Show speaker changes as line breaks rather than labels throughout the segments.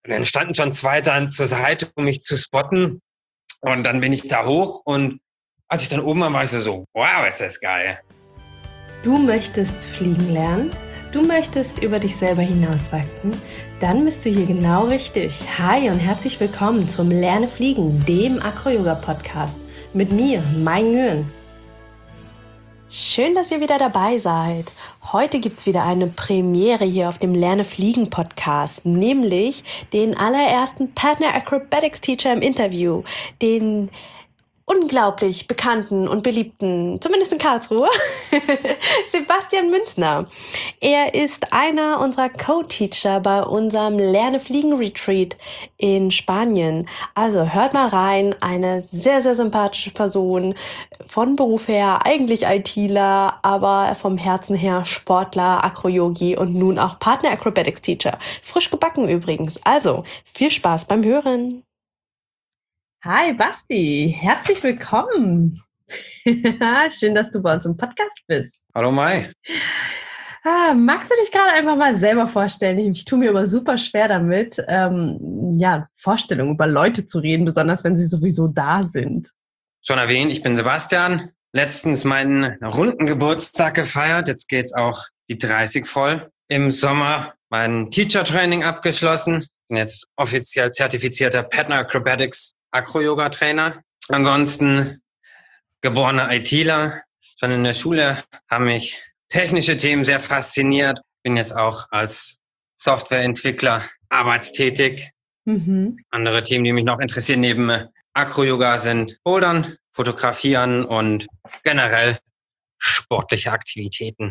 Und dann standen schon zwei dann zur Seite, um mich zu spotten. Und dann bin ich da hoch und als ich dann oben war, war ich so, wow, ist das geil.
Du möchtest fliegen lernen? Du möchtest über dich selber hinauswachsen? Dann bist du hier genau richtig. Hi und herzlich willkommen zum Lerne Fliegen, dem Acro-Yoga-Podcast mit mir, Mai Nguyen. Schön, dass ihr wieder dabei seid. Heute gibt es wieder eine Premiere hier auf dem Lerne Fliegen Podcast, nämlich den allerersten Partner Acrobatics Teacher im Interview, den unglaublich bekannten und beliebten, zumindest in Karlsruhe, Sebastian Münzner. Er ist einer unserer Co-Teacher bei unserem Lerne-Fliegen-Retreat in Spanien. Also hört mal rein, eine sehr, sehr sympathische Person, von Beruf her eigentlich ITler, aber vom Herzen her Sportler, Acro-Yogi und nun auch Partner Acrobatics Teacher. Frisch gebacken übrigens. Also viel Spaß beim Hören. Hi Basti, herzlich willkommen. Schön, dass du bei uns im Podcast bist.
Hallo Mai.
Magst du dich gerade einfach mal selber vorstellen? Ich tue mir immer super schwer damit, Vorstellungen über Leute zu reden, besonders wenn sie sowieso da sind.
Schon erwähnt, ich bin Sebastian. Letztens meinen runden Geburtstag gefeiert. Jetzt geht's auch die 30 voll. Im Sommer mein Teacher-Training abgeschlossen. Bin jetzt offiziell zertifizierter Partner Acrobatics Acro-Yoga-Trainer. Ansonsten geborener ITler. Schon in der Schule haben mich technische Themen sehr fasziniert. Bin jetzt auch als Softwareentwickler arbeitstätig. Andere Themen, die mich noch interessieren neben Acro-Yoga sind Bouldern, Fotografieren und generell sportliche Aktivitäten.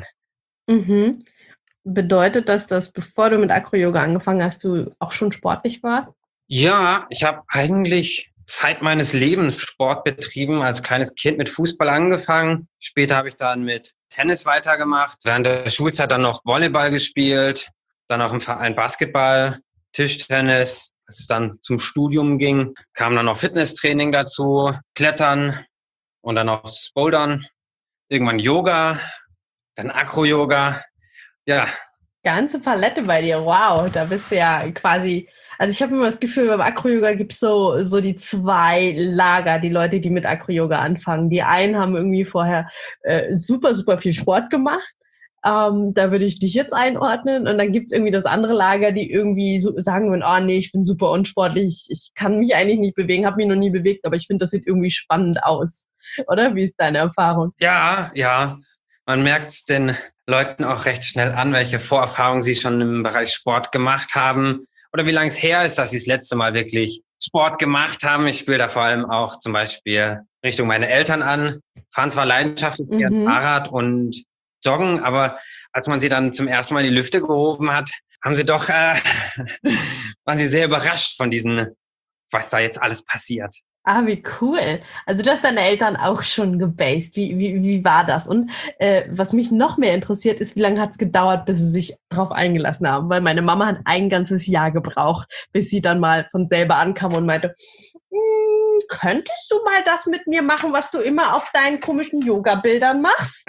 Bedeutet das, dass bevor du mit Acro-Yoga angefangen hast, du auch schon sportlich warst?
Ja, ich habe eigentlich Zeit meines Lebens Sport betrieben, als kleines Kind mit Fußball angefangen. Später habe ich dann mit Tennis weitergemacht, während der Schulzeit dann noch Volleyball gespielt, dann auch im Verein Basketball, Tischtennis. Als es dann zum Studium ging, kam dann noch Fitnesstraining dazu, Klettern und dann auch das Bouldern, irgendwann Yoga, dann Acro-Yoga. Ja.
Ganze Palette bei dir, wow, da bist du ja quasi, also ich habe immer das Gefühl, beim Acro-Yoga gibt es so die zwei Lager, die Leute, die mit Acro-Yoga anfangen. Die einen haben irgendwie vorher super, super viel Sport gemacht, da würde ich dich jetzt einordnen, und dann gibt es irgendwie das andere Lager, die irgendwie so sagen würden, oh nee, ich bin super unsportlich, ich kann mich eigentlich nicht bewegen, habe mich noch nie bewegt, aber ich finde, das sieht irgendwie spannend aus, oder? Wie ist deine Erfahrung?
Ja, man merkt es den Leuten auch recht schnell an, welche Vorerfahrungen sie schon im Bereich Sport gemacht haben oder wie lange es her ist, dass sie das letzte Mal wirklich Sport gemacht haben. Ich spiele da vor allem auch zum Beispiel Richtung meine Eltern an, fahren zwar leidenschaftlich gern Fahrrad und joggen, aber als man sie dann zum ersten Mal in die Lüfte gehoben hat, haben sie doch, waren sie sehr überrascht von diesen, was da jetzt alles passiert.
Ah, wie cool. Also du hast deine Eltern auch schon gebased. Wie war das? Und was mich noch mehr interessiert, ist, wie lange hat es gedauert, bis sie sich darauf eingelassen haben? Weil meine Mama hat ein ganzes Jahr gebraucht, bis sie dann mal von selber ankam und meinte, könntest du mal das mit mir machen, was du immer auf deinen komischen Yoga-Bildern machst?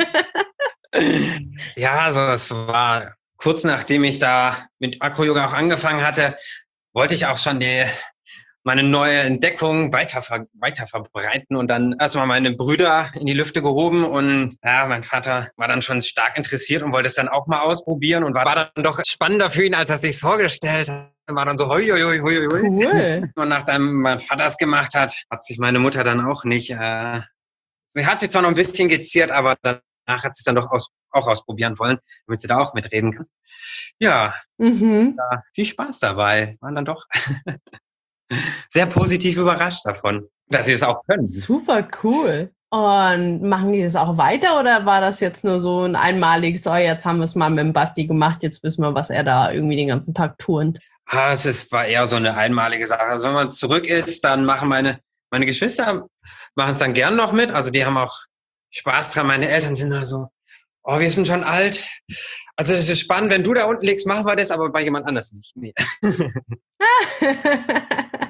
Ja, also es war kurz nachdem ich da mit Acro-Yoga auch angefangen hatte, wollte ich auch schon meine neue Entdeckung weiter verbreiten und dann erstmal meine Brüder in die Lüfte gehoben und ja, mein Vater war dann schon stark interessiert und wollte es dann auch mal ausprobieren und war dann doch spannender für ihn, als er sich vorgestellt hat. War dann so hoi.
Cool.
Und nachdem mein Vater es gemacht hat, hat sich meine Mutter dann auch nicht, sie hat sich zwar noch ein bisschen geziert, aber danach hat sie es dann doch auch ausprobieren wollen, damit sie da auch mitreden kann. Ja, da viel Spaß dabei, waren dann doch sehr positiv überrascht davon, dass sie es auch können.
Super cool. Und machen die das auch weiter oder war das jetzt nur so ein einmaliges, oh, jetzt haben wir es mal mit dem Basti gemacht, jetzt wissen wir, was er da irgendwie den ganzen Tag turnt?
War eher so eine einmalige Sache. Also wenn man zurück ist, dann machen meine Geschwister machen es dann gern noch mit. Also die haben auch Spaß dran. Meine Eltern sind dann so, oh, wir sind schon alt. Also das ist spannend, wenn du da unten liegst, machen wir das, aber bei jemand anders nicht. Nee.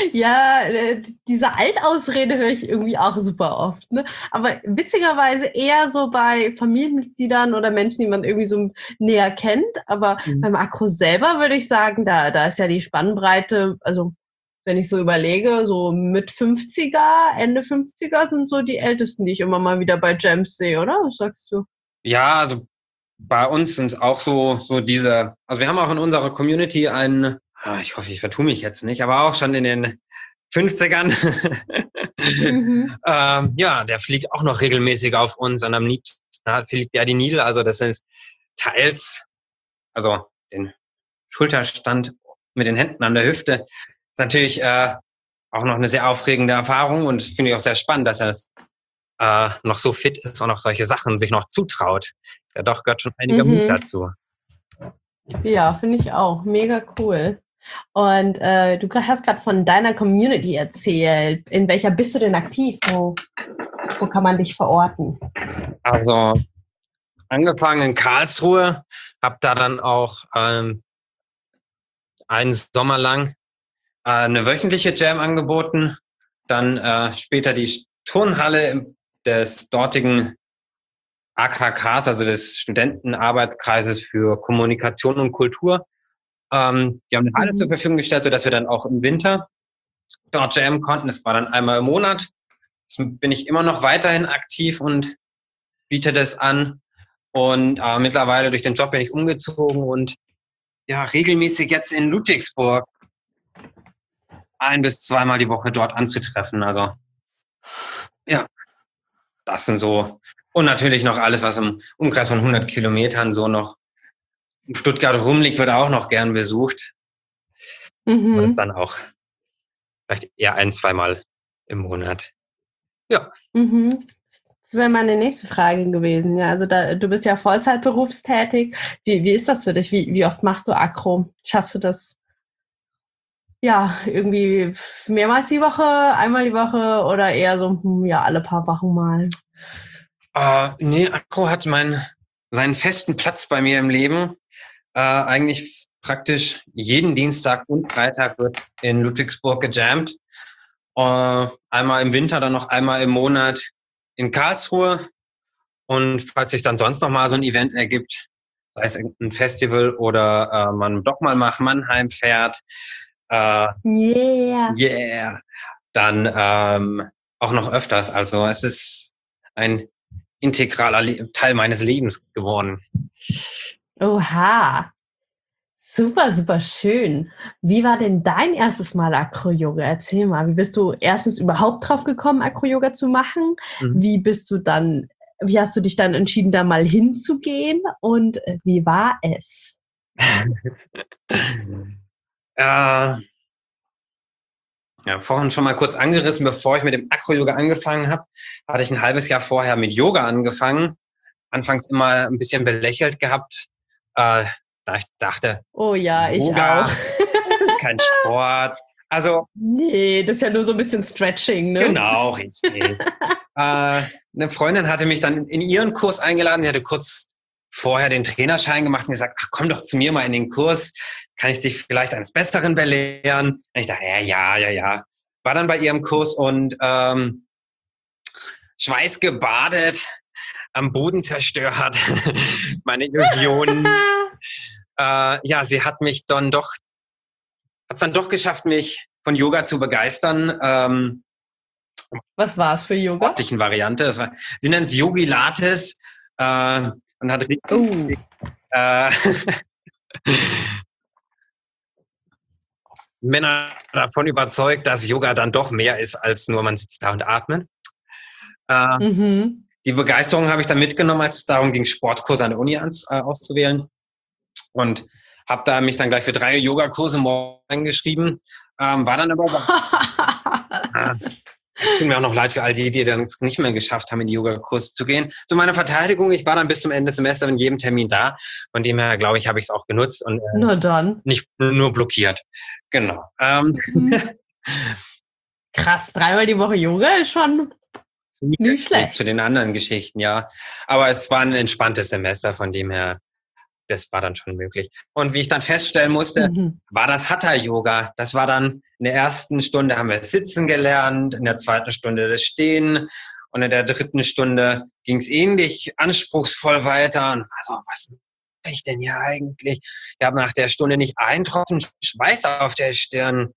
Ja, diese Altausrede höre ich irgendwie auch super oft. Ne? Aber witzigerweise eher so bei Familienmitgliedern oder Menschen, die man irgendwie so näher kennt. Aber beim Akro selber würde ich sagen, da ist ja die Spannbreite, also wenn ich so überlege, so mit 50er, Ende 50er sind so die Ältesten, die ich immer mal wieder bei Jams sehe, oder? Was sagst du?
Ja, also bei uns sind auch so diese, also wir haben auch in unserer Community einen, ich hoffe, ich vertue mich jetzt nicht, aber auch schon in den 50ern.
Mhm.
Ja, der fliegt auch noch regelmäßig auf uns und am liebsten fliegt der die Nidel. Also das ist teils, also den Schulterstand mit den Händen an der Hüfte, ist natürlich auch noch eine sehr aufregende Erfahrung und finde ich auch sehr spannend, dass er es noch so fit ist und auch solche Sachen sich noch zutraut. Ja, doch gehört schon einiger Mut dazu.
Ja, finde ich auch. Mega cool. Und du hast gerade von deiner Community erzählt. In welcher bist du denn aktiv? Wo kann man dich verorten?
Also angefangen in Karlsruhe, habe da dann auch einen Sommer lang eine wöchentliche Jam angeboten, dann später die Turnhalle des dortigen AKKs, also des Studentenarbeitskreises für Kommunikation und Kultur. Die haben eine Halle zur Verfügung gestellt, sodass wir dann auch im Winter dort jammen konnten. Das war dann einmal im Monat. Jetzt bin ich immer noch weiterhin aktiv und biete das an. Und mittlerweile durch den Job bin ich umgezogen und ja, regelmäßig jetzt in Ludwigsburg 1- bis 2-mal die Woche dort anzutreffen. Also ja, das sind so. Und natürlich noch alles, was im Umkreis von 100 Kilometern so noch in Stuttgart rumliegt, wird auch noch gern besucht. Aber das dann auch vielleicht eher 1-2-mal im Monat. Ja.
Das wäre meine nächste Frage gewesen. Ja, also du bist ja Vollzeit berufstätig. Wie ist das für dich? Wie oft machst du Akro? Schaffst du das ja irgendwie mehrmals die Woche, einmal die Woche oder eher so alle paar Wochen mal?
Nee, Akro hat seinen festen Platz bei mir im Leben. Eigentlich praktisch jeden Dienstag und Freitag wird in Ludwigsburg gejammt. Einmal im Winter, dann noch einmal im Monat in Karlsruhe. Und falls sich dann sonst noch mal so ein Event ergibt, sei es ein Festival oder man doch mal nach Mannheim fährt, yeah, dann auch noch öfters. Also es ist ein integraler Teil meines Lebens geworden.
Oha. Super, super schön. Wie war denn dein erstes Mal Acro-Yoga? Erzähl mal, wie bist du erstens überhaupt drauf gekommen, Acro-Yoga zu machen? Wie hast du dich dann entschieden, da mal hinzugehen? Und wie war es?
Ja, vorhin schon mal kurz angerissen, bevor ich mit dem Acro-Yoga angefangen habe, hatte ich ein halbes Jahr vorher mit Yoga angefangen. Anfangs immer ein bisschen belächelt gehabt, da ich dachte,
oh ja,
Yoga,
ich auch.
Das ist kein Sport. Also
nee, das ist ja nur so ein bisschen Stretching, ne?
Genau, richtig. Eine Freundin hatte mich dann in ihren Kurs eingeladen. Die hatte kurz vorher den Trainerschein gemacht und gesagt, ach, komm doch zu mir mal in den Kurs. Kann ich dich vielleicht eines Besseren belehren? Und ich dachte, ja. War dann bei ihrem Kurs und schweißgebadet, am Boden zerstört, meine Illusionen. Ja, sie hat mich dann doch geschafft, mich von Yoga zu begeistern.
Was war es für Yoga?
Sportlichen Variante. Sie nennt es Yogi Lattes und hat Männer davon überzeugt, dass Yoga dann doch mehr ist, als nur man sitzt da und atmet. Die Begeisterung habe ich dann mitgenommen, als es darum ging, Sportkurse an der Uni auszuwählen. Und habe da mich dann gleich für 3 Yogakurse morgen eingeschrieben. War dann aber es tut mir auch noch leid für all die dann nicht mehr geschafft haben, in die Yogakurse zu gehen. Zu meiner Verteidigung, ich war dann bis zum Ende des Semesters in jedem Termin da. Von dem her, glaube ich, habe ich es auch genutzt und
na dann.
Nicht nur blockiert. Genau.
Krass, 3-mal die Woche Yoga ist schon nicht schlecht.
Zu den anderen Geschichten, ja. Aber es war ein entspanntes Semester, von dem her, das war dann schon möglich. Und wie ich dann feststellen musste, war das Hatha-Yoga. Das war dann in der ersten Stunde haben wir Sitzen gelernt, in der zweiten Stunde das Stehen und in der dritten Stunde ging es ähnlich anspruchsvoll weiter. Und also, was mache ich denn hier eigentlich? Ich habe nach der Stunde nicht einen Tropfen Schweiß auf der Stirn.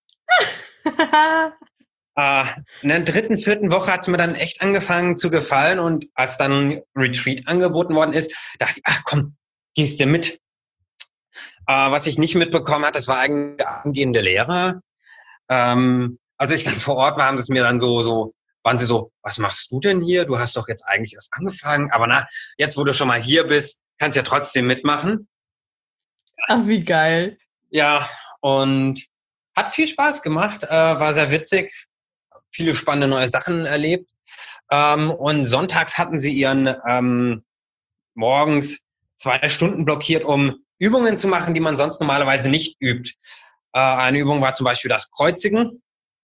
In der dritten, vierten Woche hat es mir dann echt angefangen zu gefallen und als dann ein Retreat angeboten worden ist, dachte ich, ach komm, gehst du mit. Was ich nicht mitbekommen habe, das war eigentlich der angehende Lehrer. Als ich dann vor Ort war, haben sie es mir dann waren sie so, was machst du denn hier? Du hast doch jetzt eigentlich erst angefangen, aber na, jetzt wo du schon mal hier bist, kannst du ja trotzdem mitmachen.
Ach, wie geil.
Ja, und hat viel Spaß gemacht, war sehr witzig, viele spannende neue Sachen erlebt. Und sonntags hatten sie ihren morgens 2 Stunden blockiert, um Übungen zu machen, die man sonst normalerweise nicht übt. Eine Übung war zum Beispiel das Kreuzigen.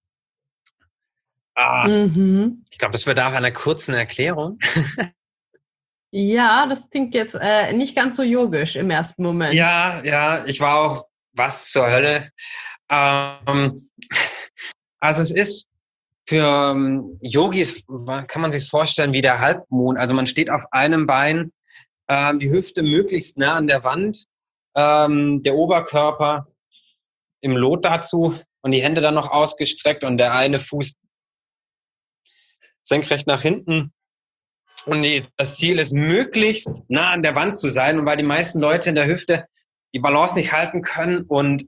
Ich glaube, das bedarf einer kurzen Erklärung.
Ja, das klingt jetzt nicht ganz so yogisch im ersten Moment.
Ja, ich war auch, was zur Hölle. Also es ist für Yogis, kann man sich vorstellen wie der Halbmond. Also man steht auf einem Bein, die Hüfte möglichst nah an der Wand, der Oberkörper im Lot dazu und die Hände dann noch ausgestreckt und der eine Fuß senkrecht nach hinten. Und das Ziel ist, möglichst nah an der Wand zu sein. Und weil die meisten Leute in der Hüfte die Balance nicht halten können und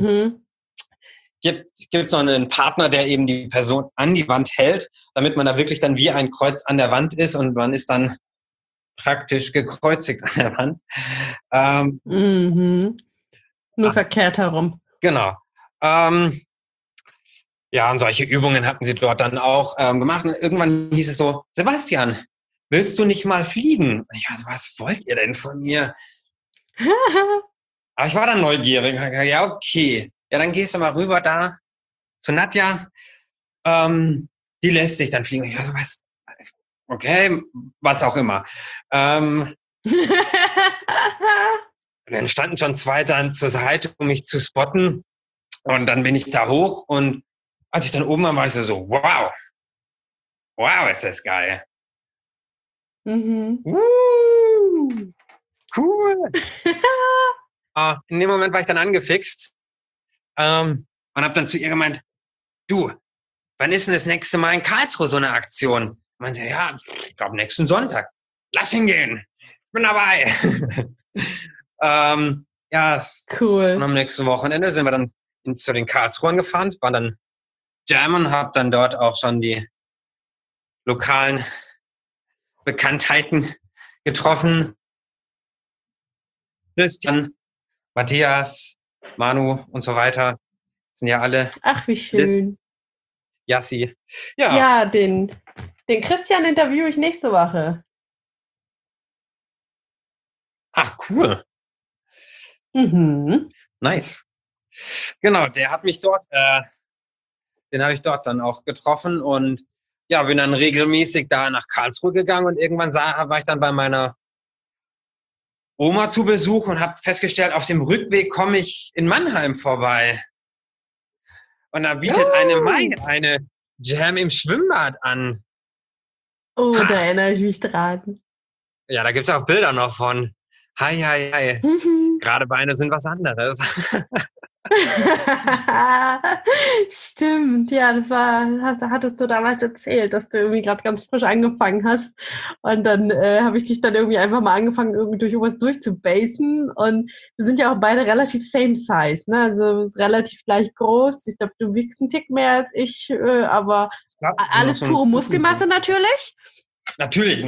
gibt so einen Partner, der eben die Person an die Wand hält, damit man da wirklich dann wie ein Kreuz an der Wand ist und man ist dann praktisch gekreuzigt an der Wand.
Nur verkehrt herum.
Genau. Ja, und solche Übungen hatten sie dort dann auch gemacht. Und irgendwann hieß es so, Sebastian, willst du nicht mal fliegen? Und ich war so, was wollt ihr denn von mir? Aber ich war dann neugierig. Ja, okay. Ja, dann gehst du mal rüber da zu Nadja. Die lässt sich dann fliegen. Und ich war so, was? Okay, was auch immer. Dann standen schon 2 dann zur Seite, um mich zu spotten. Und dann bin ich da hoch und als ich dann oben war, war ich so, wow. Wow, ist das geil. Cool. In dem Moment war ich dann angefixt und habe dann zu ihr gemeint, du, wann ist denn das nächste Mal in Karlsruhe so eine Aktion? Und man sagt, ja, ich glaube nächsten Sonntag. Lass hingehen. Ich bin dabei. Ja,
cool.
Und am nächsten Wochenende sind wir dann zu den Karlsruhern gefahren, waren dann jammen und habe dann dort auch schon die lokalen Bekanntheiten getroffen. Christian, Matthias, Manu und so weiter sind ja alle.
Ach, wie schön.
Jassi.
Ja, den Christian interviewe ich nächste Woche.
Ach, cool. Nice. Genau, der hat mich dort, den habe ich dort dann auch getroffen und ja, bin dann regelmäßig da nach Karlsruhe gegangen und irgendwann war ich dann bei meiner Oma zu Besuch und habe festgestellt, auf dem Rückweg komme ich in Mannheim vorbei. Und da bietet eine Jam im Schwimmbad an.
Oh, da erinnere ich mich dran.
Ja, da gibt es auch Bilder noch von. Hi. Gerade Beine sind was anderes.
Stimmt, ja, hattest du damals erzählt, dass du irgendwie gerade ganz frisch angefangen hast und dann habe ich dich dann irgendwie einfach mal angefangen, irgendwie durch irgendwas durchzubasen und wir sind ja auch beide relativ same size, ne, also relativ gleich groß, ich glaube, du wiegst einen Tick mehr als ich, aber ja, alles pure Muskelmasse natürlich.
Natürlich.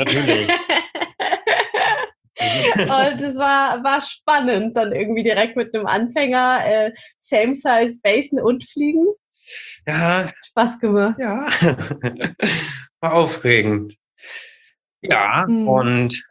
Und es war spannend, dann irgendwie direkt mit einem Anfänger Same Size basen und fliegen.
Ja.
Spaß gemacht.
Ja. War aufregend. Ja, und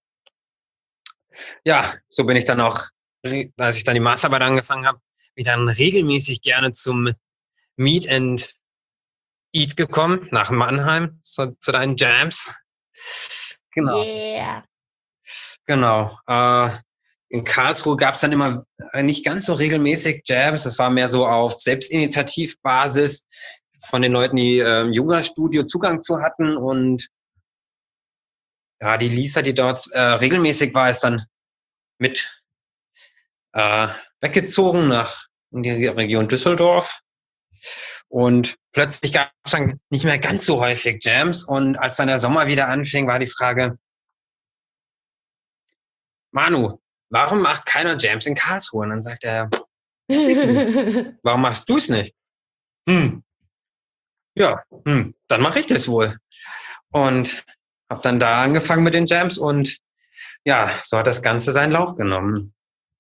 ja, so bin ich dann auch, als ich dann die Masterarbeit angefangen habe, bin ich dann regelmäßig gerne zum Meet and Eat gekommen, nach Mannheim, zu deinen Jams. Genau.
Yeah.
Genau. in Karlsruhe gab es dann immer nicht ganz so regelmäßig Jams. Das war mehr so auf Selbstinitiativbasis von den Leuten, die im Yoga-Studio Zugang zu hatten. Und ja, die Lisa, die dort regelmäßig war, ist dann mit weggezogen in die Region Düsseldorf. Und plötzlich gab es dann nicht mehr ganz so häufig Jams. Und als dann der Sommer wieder anfing, war die Frage, Manu, warum macht keiner Jams in Karlsruhe? Und dann sagt er, warum machst du es nicht? Dann mache ich das wohl. Und habe dann da angefangen mit den Jams und ja, so hat das Ganze seinen Lauf genommen.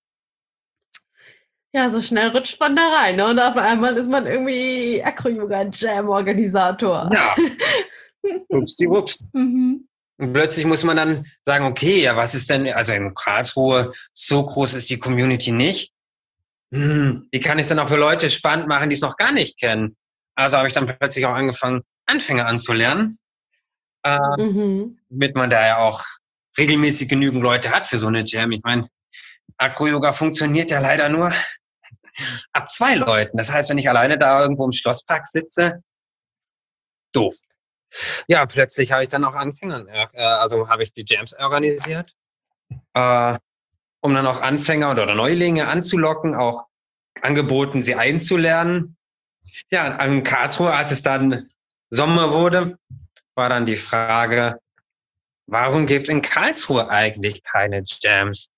Ja, so schnell rutscht man da rein, ne? Und auf einmal ist man irgendwie Acro-Yoga-Jam-Organisator.
Ja, upsdiwups. Und plötzlich muss man dann sagen, okay, ja, was ist denn, also in Karlsruhe, so groß ist die Community nicht. Wie kann ich es denn auch für Leute spannend machen, die es noch gar nicht kennen? Also habe ich dann plötzlich auch angefangen, Anfänger anzulernen, damit man da ja auch regelmäßig genügend Leute hat für so eine Jam. Ich meine, Acro-Yoga funktioniert ja leider nur ab 2 Leuten. Das heißt, wenn ich alleine da irgendwo im Schlosspark sitze, doof. Ja, plötzlich habe ich dann auch Anfänger, also habe ich die Jams organisiert, um dann auch Anfänger oder Neulinge anzulocken, auch angeboten, sie einzulernen. Ja, in Karlsruhe, als es dann Sommer wurde, war dann die Frage, warum gibt es in Karlsruhe eigentlich keine Jams?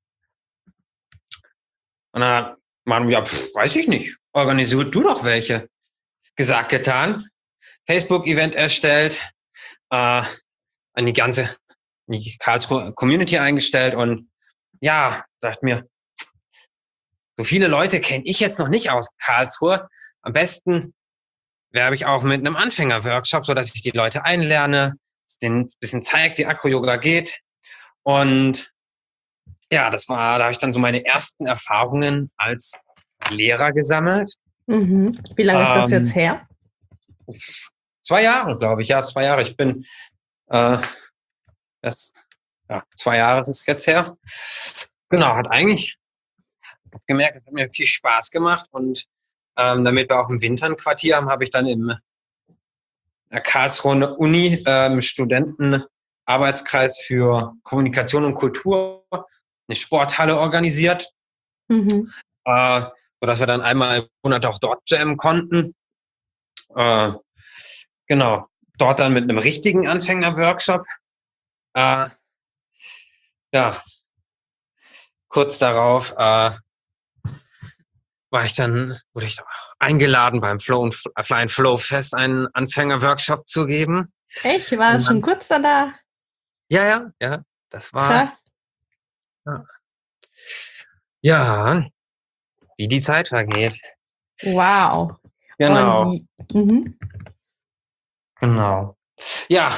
Und dann hat man, ja, weiß ich nicht, organisier du doch welche. Gesagt, getan. Facebook-Event erstellt, an die Karlsruhe Community eingestellt und ja, dachte mir, so viele Leute kenne ich jetzt noch nicht aus Karlsruhe. Am besten werbe ich auch mit einem Anfänger-Workshop, sodass ich die Leute einlerne, denen ein bisschen zeige, wie Acro-Yoga geht. Und ja, da habe ich dann so meine ersten Erfahrungen als Lehrer gesammelt.
Wie lange ist das jetzt her?
2 Jahre, glaube ich. Ja, 2 Jahre. Ich bin 2 Jahre ist es jetzt her. Genau, gemerkt, es hat mir viel Spaß gemacht und damit wir auch im Winter ein Quartier haben, habe ich dann im Karlsruhe Uni Studentenarbeitskreis für Kommunikation und Kultur eine Sporthalle organisiert, sodass wir dann einmal im Monat auch dort jammen konnten. Genau, dort dann mit einem richtigen Anfänger-Workshop. Kurz darauf wurde ich eingeladen beim Fly and Flow Fest einen Anfänger-Workshop zu geben.
Echt? War das schon kurz danach?
Ja, das war
krass.
Ja, wie die Zeit vergeht.
Wow.
Genau. Genau. Ja.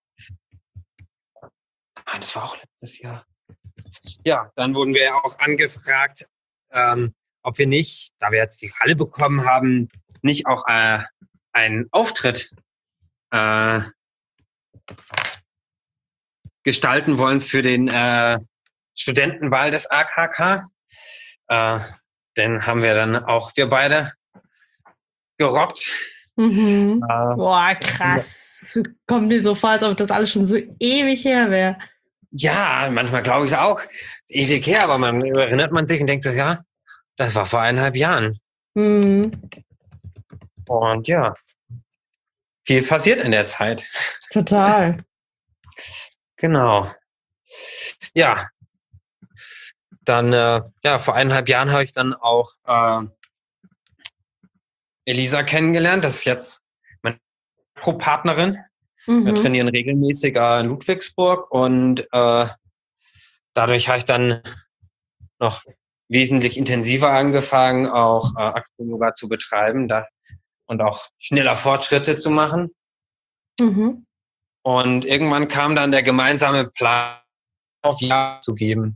Das war auch letztes Jahr. Ja, dann wurden wir ja auch angefragt, ob wir nicht, da wir jetzt die Halle bekommen haben, nicht auch einen Auftritt gestalten wollen für den Studentenball des AKK. Den haben wir dann auch wir beide gerockt.
Boah, krass. Das kommt mir so vor, als ob das alles schon so ewig her wäre.
Ja, manchmal glaube ich auch ewig her, aber man erinnert man sich und denkt so, ja, das war vor 1,5 Jahren. Und ja, viel passiert in der Zeit.
Total.
Genau. Ja. Dann, vor 1,5 Jahren habe ich dann auch Elisa kennengelernt. Das ist jetzt meine Pro-Partnerin. Wir trainieren regelmäßig in Ludwigsburg und dadurch habe ich dann noch wesentlich intensiver angefangen, auch Acro-Yoga zu betreiben und auch schneller Fortschritte zu machen. Und irgendwann kam dann der gemeinsame Plan, auf Ja zu geben.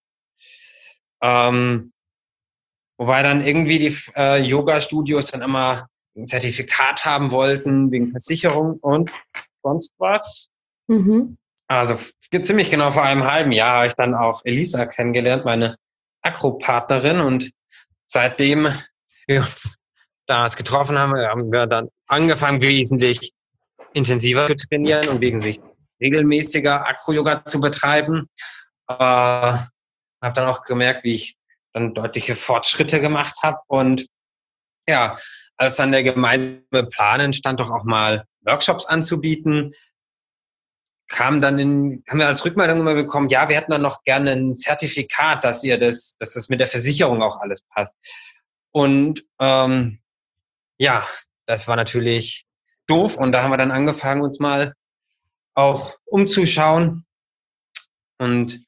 Wobei dann irgendwie die Yoga-Studios dann immer ein Zertifikat haben wollten wegen Versicherung und sonst was. Also ziemlich genau vor einem halben Jahr habe ich dann auch Elisa kennengelernt, meine Akro-Partnerin. Und seitdem wir uns damals getroffen haben, haben wir dann angefangen, wesentlich intensiver zu trainieren und wesentlich regelmäßiger Akro-Yoga zu betreiben. Habe dann auch gemerkt, wie ich dann deutliche Fortschritte gemacht habe. Und ja, als dann der gemeinsame Plan entstand, doch auch mal Workshops anzubieten, haben wir als Rückmeldung immer bekommen, ja, wir hätten dann noch gerne ein Zertifikat, dass das mit der Versicherung auch alles passt. Und ja, das war natürlich doof. Und da haben wir dann angefangen, uns mal auch umzuschauen und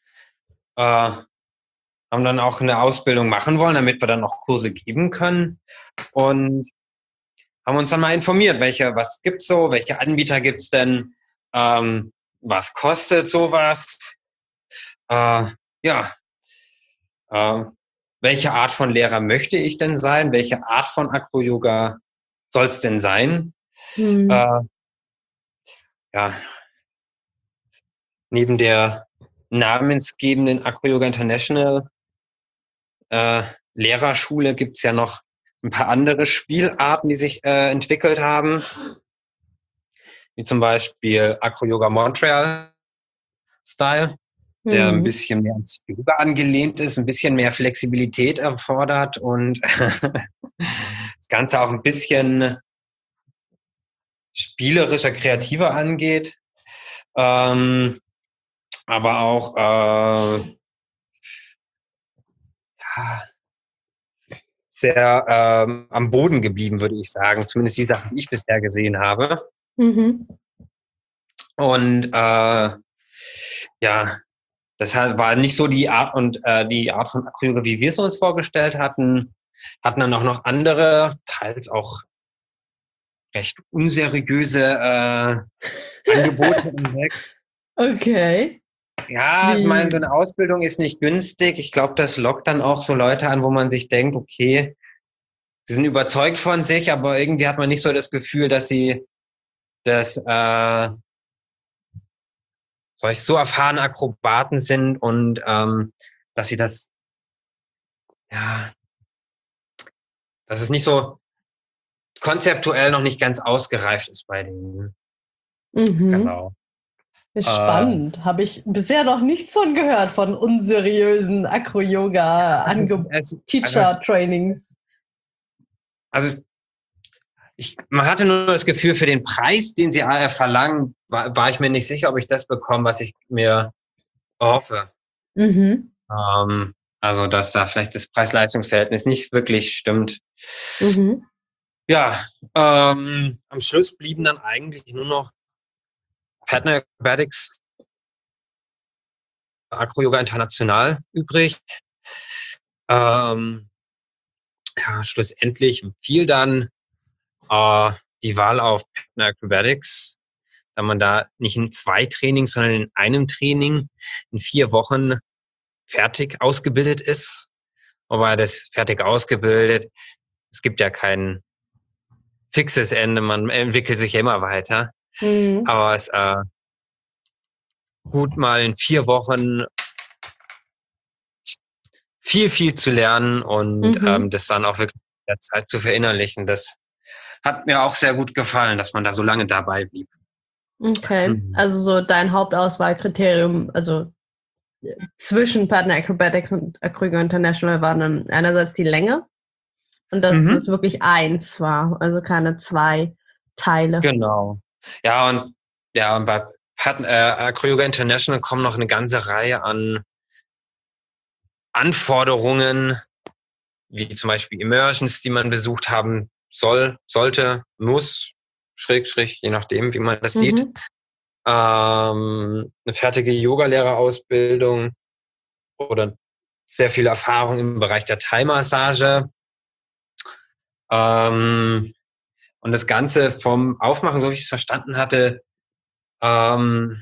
haben dann auch eine Ausbildung machen wollen, damit wir dann auch Kurse geben können. Und haben uns dann mal informiert, was gibt's so, welche Anbieter gibt's denn, was kostet sowas, ja, welche Art von Lehrer möchte ich denn sein, welche Art von Acro-Yoga soll's denn sein? Ja, neben der namensgebenden Acro-Yoga International Lehrerschule gibt's ja noch ein paar andere Spielarten, die sich entwickelt haben, wie zum Beispiel Acro-Yoga Montreal Style, der ein bisschen mehr ans Yoga angelehnt ist, ein bisschen mehr Flexibilität erfordert und das Ganze auch ein bisschen spielerischer, kreativer angeht, aber auch sehr am Boden geblieben, würde ich sagen. Zumindest die Sachen, die ich bisher gesehen habe. Und ja, das war nicht so die Art die Art von Acro-Yoga, wie wir es uns vorgestellt hatten. Hatten dann auch noch andere, teils auch recht unseriöse Angebote entdeckt.
Okay.
Ja, ich meine, so eine Ausbildung ist nicht günstig. Ich glaube, das lockt dann auch so Leute an, wo man sich denkt, okay, sie sind überzeugt von sich, aber irgendwie hat man nicht so das Gefühl, dass sie so erfahrene Akrobaten sind und dass sie dass es nicht so konzeptuell noch nicht ganz ausgereift ist bei denen. Genau.
Spannend. Habe ich bisher noch nichts von gehört, von unseriösen Acro-Yoga-Teacher-Trainings.
Also man hatte nur das Gefühl, für den Preis, den sie verlangen, war ich mir nicht sicher, ob ich das bekomme, was ich mir hoffe. Also, dass da vielleicht das Preis-Leistungs-Verhältnis nicht wirklich stimmt. Ja, am Schluss blieben dann eigentlich nur noch Partner Acrobatics, Acro-Yoga International übrig. Ja, schlussendlich fiel dann die Wahl auf Partner Acrobatics, da man da nicht in 2 Trainings, sondern in einem Training in 4 Wochen fertig ausgebildet ist. Aber das fertig ausgebildet, es gibt ja kein fixes Ende, man entwickelt sich ja immer weiter. Aber es gut mal in 4 Wochen viel zu lernen und das dann auch wirklich in der Zeit zu verinnerlichen. Das hat mir auch sehr gut gefallen, dass man da so lange dabei blieb.
Okay, also so dein Hauptauswahlkriterium, also zwischen Partner Acrobatics und Acro-Yoga International war dann einerseits die Länge und dass es wirklich eins war, also keine 2 Teile.
Genau. Ja, und bei Acro-Yoga International kommen noch eine ganze Reihe an Anforderungen, wie zum Beispiel Immersions, die man besucht haben sollte, muss, Schrägstrich, je nachdem, wie man das sieht. Eine fertige Yogalehrerausbildung oder sehr viel Erfahrung im Bereich der Thai-Massage. Und das Ganze vom Aufmachen, so wie ich es verstanden hatte, war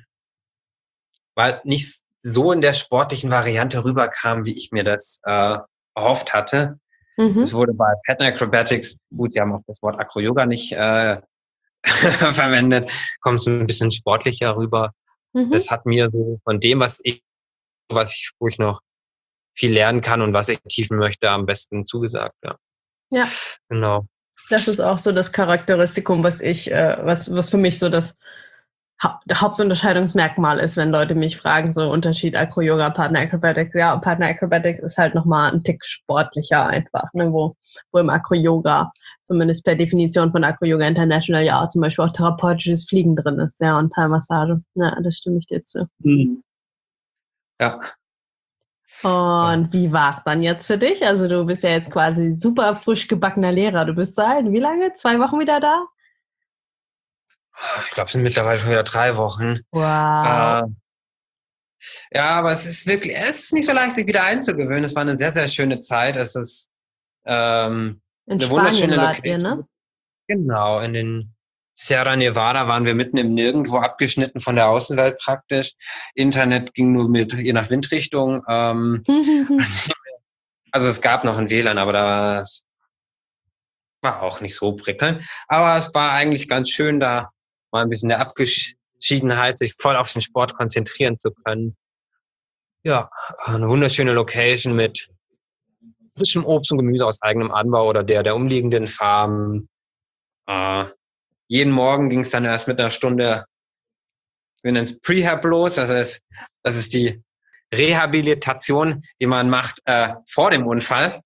nicht so in der sportlichen Variante rüberkam, wie ich mir das erhofft hatte. Es wurde bei Partner Acrobatics, gut, sie haben auch das Wort Acro-Yoga nicht verwendet, kommt es ein bisschen sportlicher rüber. Das hat mir so von dem, wo ich noch viel lernen kann und was ich tiefen möchte, am besten zugesagt, ja.
Ja.
Genau.
Das ist auch so das Charakteristikum, was für mich so das Hauptunterscheidungsmerkmal ist, wenn Leute mich fragen, so Unterschied Acro-Yoga, Partner Acrobatics. Ja, Partner Acrobatics ist halt nochmal ein Tick sportlicher einfach, ne, wo im Acro-Yoga, zumindest per Definition von Acro-Yoga International, ja auch zum Beispiel auch therapeutisches Fliegen drin ist, ja, und Thai-Massage. Ja, das stimme ich dir zu.
Ja.
Und wie war es dann jetzt für dich? Also du bist ja jetzt quasi super frisch gebackener Lehrer. Du bist seit wie lange? 2 Wochen wieder da?
Ich glaube, es sind mittlerweile schon wieder 3 Wochen.
Wow.
Ja, aber es ist nicht so leicht, sich wieder einzugewöhnen. Es war eine sehr, sehr schöne Zeit. Es ist
In
eine
Spanien
wunderschöne
wart ihr,
Location.
ne?
Genau, in den Sierra Nevada waren wir mitten im Nirgendwo, abgeschnitten von der Außenwelt praktisch. Internet ging nur je nach Windrichtung. Also es gab noch ein WLAN, aber das war auch nicht so prickelnd. Aber es war eigentlich ganz schön, da mal ein bisschen der Abgeschiedenheit, sich voll auf den Sport konzentrieren zu können. Ja, eine wunderschöne Location mit frischem Obst und Gemüse aus eigenem Anbau oder der umliegenden Farmen. Jeden Morgen ging es dann erst mit einer Stunde, wir nennen es Prehab los. Das ist die Rehabilitation, die man macht vor dem Unfall.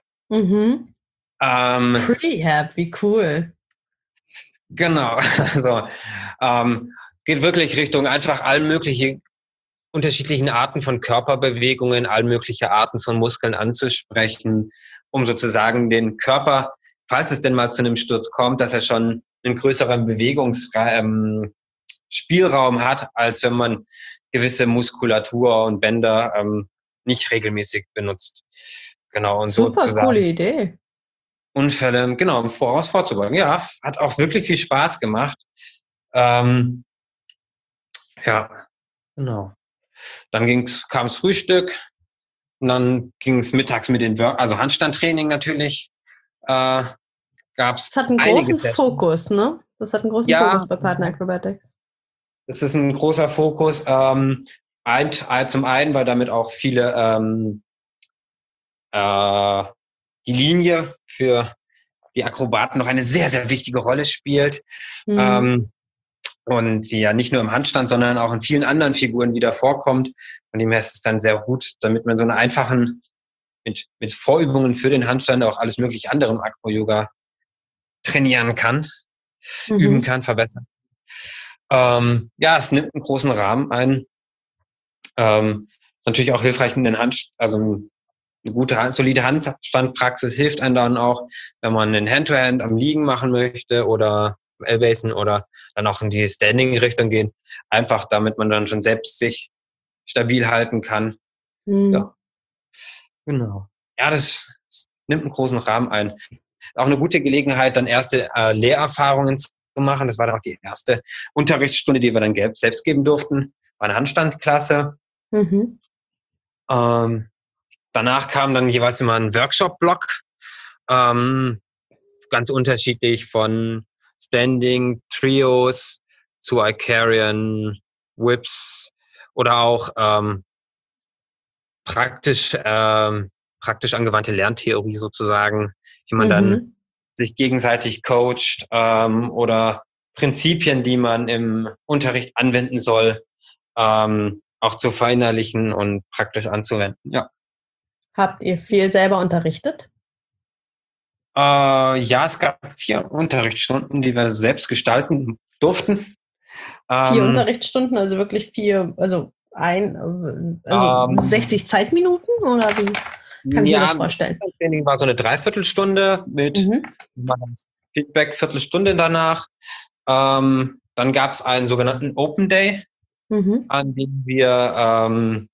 Prehab, wie cool.
Genau. Also geht wirklich Richtung einfach all mögliche unterschiedlichen Arten von Körperbewegungen, all mögliche Arten von Muskeln anzusprechen, um sozusagen den Körper, falls es denn mal zu einem Sturz kommt, dass er schon einen größeren Bewegungsspielraum hat, als wenn man gewisse Muskulatur und Bänder nicht regelmäßig benutzt. Genau, und
super
sozusagen
coole Idee.
Unfälle, genau, im Voraus vorzubeugen. Ja, hat auch wirklich viel Spaß gemacht. Ja, genau. Dann kam's Frühstück und dann ging es mittags mit den also Handstandtraining natürlich. Gab's
Das hat einen großen Fokus, ne? Das hat einen großen Fokus bei Partner Acrobatics.
Das ist ein großer Fokus. Zum einen, weil damit auch viele die Linie für die Akrobaten noch eine sehr, sehr wichtige Rolle spielt. Und die ja nicht nur im Handstand, sondern auch in vielen anderen Figuren wieder vorkommt. Von dem her ist es dann sehr gut, damit man so einen einfachen, mit Vorübungen für den Handstand auch alles mögliche andere im Acro-Yoga trainieren kann, üben kann, verbessern. Ja, es nimmt einen großen Rahmen ein. Ist natürlich auch hilfreich in den also eine gute, solide Handstandpraxis hilft einem dann auch, wenn man einen Hand-to-Hand am Liegen machen möchte oder L-Basen oder dann auch in die Standing-Richtung gehen. Einfach, damit man dann schon selbst sich stabil halten kann. Ja, genau. Ja, das nimmt einen großen Rahmen ein. Auch eine gute Gelegenheit, dann erste Lehrerfahrungen zu machen. Das war dann auch die erste Unterrichtsstunde, die wir dann selbst geben durften. War eine Handstandklasse. Danach kam dann jeweils immer ein Workshop-Block. Ganz unterschiedlich von Standing, Trios zu Icarian, Whips oder auch praktisch angewandte Lerntheorie sozusagen, wie man dann sich gegenseitig coacht oder Prinzipien, die man im Unterricht anwenden soll, auch zu verinnerlichen und praktisch anzuwenden. Ja.
Habt ihr viel selber unterrichtet?
Ja, es gab 4 Unterrichtsstunden, die wir selbst gestalten durften.
4 Unterrichtsstunden, also wirklich 4, also 60 Zeitminuten oder wie kann ich mir das vorstellen?
Das Training war so eine Dreiviertelstunde mit Feedback, Viertelstunde danach. Dann gab es einen sogenannten Open Day, an dem wir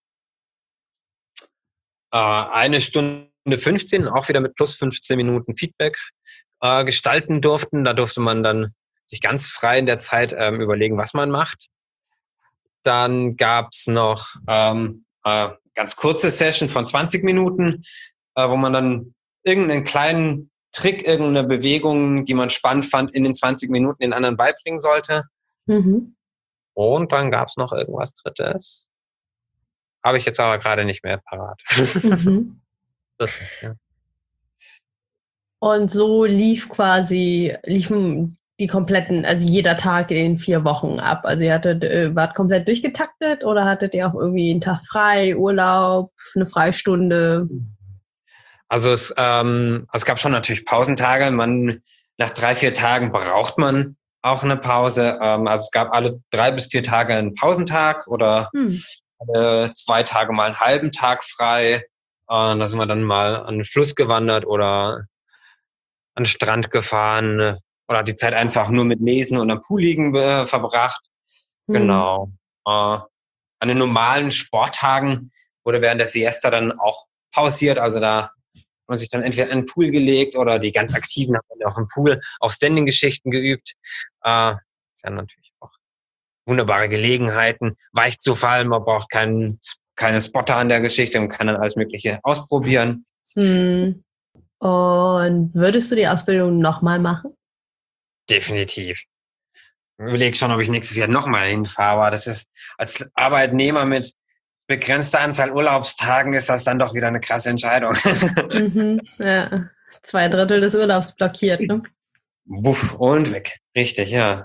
1 Stunde 15, auch wieder mit plus 15 Minuten Feedback gestalten durften. Da durfte man dann sich ganz frei in der Zeit überlegen, was man macht. Dann gab's noch ganz kurze Session von 20 Minuten, wo man dann irgendeinen kleinen Trick, irgendeine Bewegung, die man spannend fand, in den 20 Minuten den anderen beibringen sollte. Und dann gab es noch irgendwas Drittes. Habe ich jetzt aber gerade nicht mehr parat.
Mhm.
Das, ja.
Und so liefen die kompletten, also jeder Tag in 4 Wochen ab. Also ihr wart komplett durchgetaktet oder hattet ihr auch irgendwie einen Tag frei, Urlaub, eine Freistunde?
Also es gab schon natürlich Pausentage. Nach 3-4 Tagen braucht man auch eine Pause. Also es gab alle 3 bis 4 Tage einen Pausentag oder alle 2 Tage mal einen halben Tag frei. Da sind wir dann mal an den Fluss gewandert oder an den Strand gefahren oder die Zeit einfach nur mit Lesen und am Pool liegen verbracht. Genau. An den normalen Sporttagen wurde während der Siesta dann auch pausiert. Also da hat man sich dann entweder in den Pool gelegt oder die ganz Aktiven haben dann auch im Pool auch Standing-Geschichten geübt. Ist ja natürlich auch wunderbare Gelegenheiten, weich zu fallen. Man braucht keine Spotter an der Geschichte und kann dann alles Mögliche ausprobieren.
Und würdest du die Ausbildung nochmal machen?
Definitiv. Ich überlege schon, ob ich nächstes Jahr nochmal hinfahre. Aber das ist als Arbeitnehmer mit begrenzter Anzahl Urlaubstagen ist das dann doch wieder eine krasse Entscheidung.
Ja, 2/3 des Urlaubs blockiert, ne?
Wuff, und weg. Richtig, ja.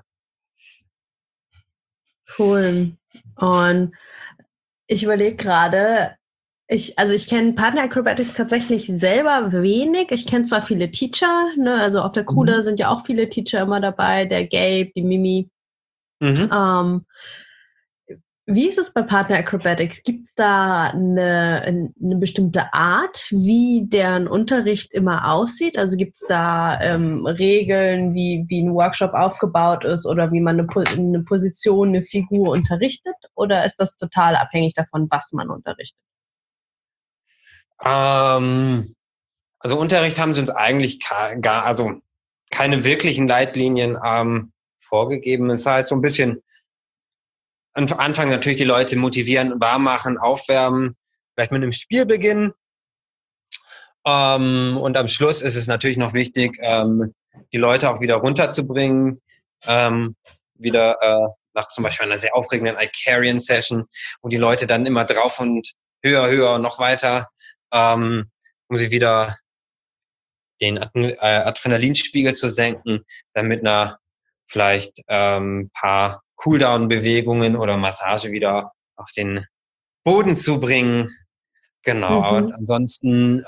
Cool. Und ich überlege gerade, ich kenne Partner Acrobatics tatsächlich selber wenig. Ich kenne zwar viele Teacher, ne? Also auf der Kuda sind ja auch viele Teacher immer dabei, der Gabe, die Mimi. Wie ist es bei Partner Acrobatics? Gibt es da eine bestimmte Art, wie deren Unterricht immer aussieht? Also gibt es da Regeln, wie ein Workshop aufgebaut ist oder wie man eine Position, eine Figur unterrichtet? Oder ist das total abhängig davon, was man unterrichtet?
Also Unterricht haben sie uns eigentlich keine wirklichen Leitlinien vorgegeben. Das heißt, so ein bisschen am Anfang natürlich die Leute motivieren, warm machen, aufwärmen, vielleicht mit einem Spiel beginnen. Und am Schluss ist es natürlich noch wichtig, die Leute auch wieder runterzubringen. Nach zum Beispiel einer sehr aufregenden Icarian-Session, wo die Leute dann immer drauf und höher und noch weiter, um sie wieder den Adrenalinspiegel zu senken, dann mit einer vielleicht paar Cooldown-Bewegungen oder Massage wieder auf den Boden zu bringen. Genau, aber ansonsten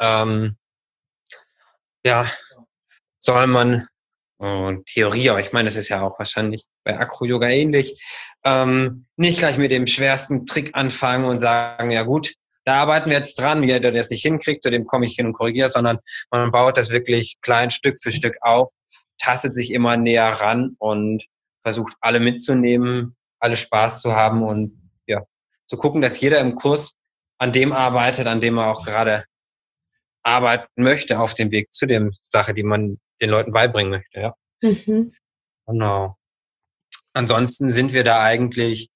soll man Theorie, aber ich meine, das ist ja auch wahrscheinlich bei Acro-Yoga ähnlich, nicht gleich mit dem schwersten Trick anfangen und sagen, ja gut, da arbeiten wir jetzt dran, jeder, der es nicht hinkriegt, zu dem komme ich hin und korrigiere, sondern man baut das wirklich klein Stück für Stück auf, tastet sich immer näher ran und versucht alle mitzunehmen, alle Spaß zu haben und ja, zu gucken, dass jeder im Kurs an dem arbeitet, an dem er auch gerade arbeiten möchte auf dem Weg zu dem Sache, die man den Leuten beibringen möchte, ja. Genau. Ansonsten sind wir da eigentlich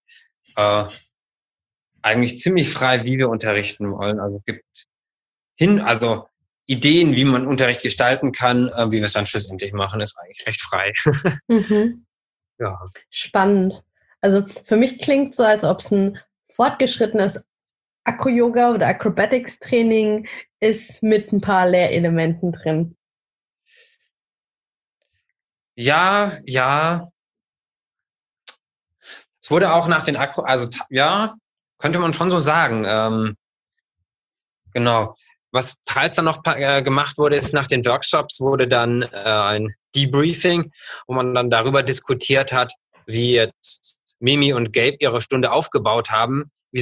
ziemlich frei, wie wir unterrichten wollen. Also es gibt Ideen, wie man Unterricht gestalten kann, wie wir es dann schlussendlich machen, ist eigentlich recht frei. Ja.
Spannend. Also für mich klingt so, als ob es ein fortgeschrittenes Acro-Yoga oder Acrobatics-Training ist mit ein paar Lehrelementen drin.
Ja. Es wurde auch nach den könnte man schon so sagen. Genau. Was teils dann noch gemacht wurde, ist nach den Workshops wurde dann ein Debriefing, wo man dann darüber diskutiert hat, wie jetzt Mimi und Gabe ihre Stunde aufgebaut haben, wie